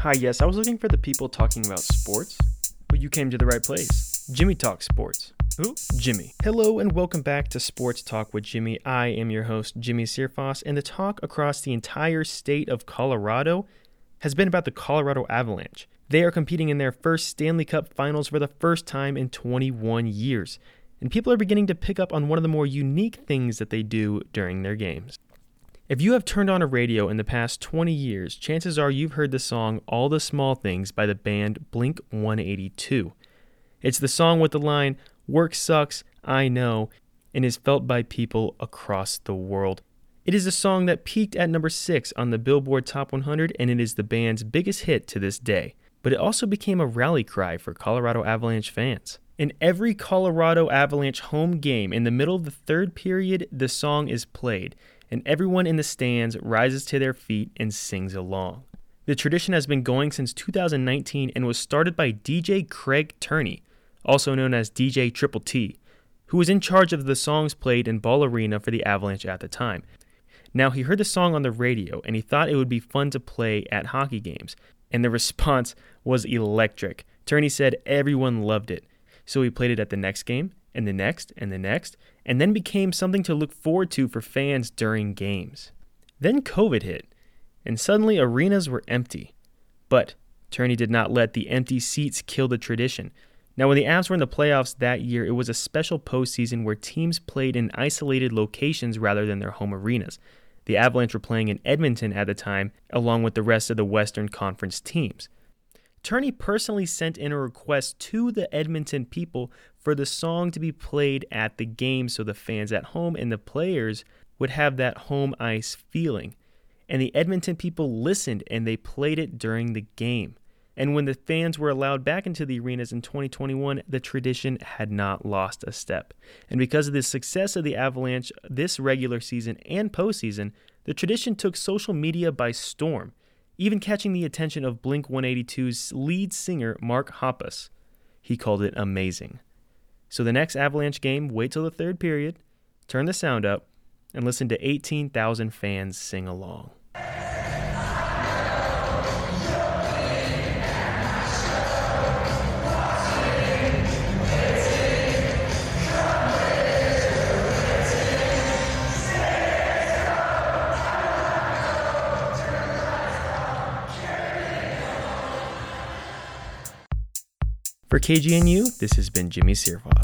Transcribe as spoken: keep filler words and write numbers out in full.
Hi, yes, I was looking for the people talking about sports. Well, you came to the right place. Jimmy Talks Sports. Who? Jimmy. Hello and welcome back to Sports Talk with Jimmy. I am your host, Jimmy Searfoss, and the talk across the entire state of Colorado has been about the Colorado Avalanche. They are competing in their first Stanley Cup Finals for the first time in twenty-one years, and people are beginning to pick up on one of the more unique things that they do during their games. If you have turned on a radio in the past twenty years, chances are you've heard the song All the Small Things by the band Blink one eighty-two. It's the song with the line, "Work sucks, I know," and is felt by people across the world. It is a song that peaked at number six on the Billboard Top one hundred, and it is the band's biggest hit to this day. But it also became a rally cry for Colorado Avalanche fans. In every Colorado Avalanche home game, in the middle of the third period, the song is played, and everyone in the stands rises to their feet and sings along. The tradition has been going since two thousand nineteen and was started by D J Craig Turney, also known as D J Triple T, who was in charge of the songs played in Ball Arena for the Avalanche at the time. Now, he heard the song on the radio, and he thought it would be fun to play at hockey games, and the response was electric. Turney said everyone loved it, so he played it at the next game, and the next, and the next, and then became something to look forward to for fans during games. Then COVID hit, and suddenly arenas were empty. But Turney did not let the empty seats kill the tradition. Now, when the Avs were in the playoffs that year, it was a special postseason where teams played in isolated locations rather than their home arenas. The Avalanche were playing in Edmonton at the time, along with the rest of the Western Conference teams. Turney personally sent in a request to the Edmonton people for the song to be played at the game so the fans at home and the players would have that home ice feeling. And the Edmonton people listened and they played it during the game. And when the fans were allowed back into the arenas in twenty twenty-one, the tradition had not lost a step. And because of the success of the Avalanche this regular season and postseason, the tradition took social media by storm, even catching the attention of Blink one eighty-two's lead singer, Mark Hoppus. He called it amazing. So the next Avalanche game, wait till the third period, turn the sound up, and listen to eighteen thousand fans sing along. For K G N U, this has been Jimmy Searfoss.